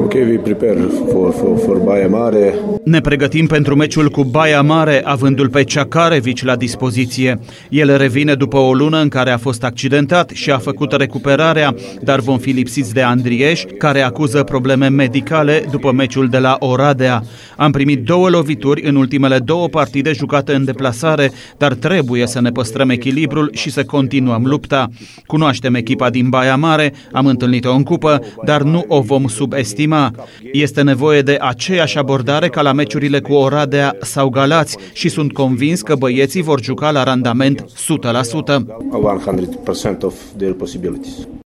Okay, we prepare for Baia Mare. Ne pregătim pentru meciul cu Baia Mare, avându-l pe Čakarević la dispoziție. El revine după o lună în care a fost accidentat și a făcut recuperarea, dar vom fi lipsiți de Andrieș, care acuză probleme medicale după meciul de la Oradea. Am primit 2 lovituri în ultimele 2 partide jucate în deplasare, dar trebuie să ne păstrăm echilibrul și să continuăm lupta. Cunoaștem echipa din Baia Mare, am întâlnit-o în cupă, dar nu o vom subestima. Este nevoie de aceeași abordare ca la meciurile cu Oradea sau Galați și sunt convins că băieții vor juca la randament 100%.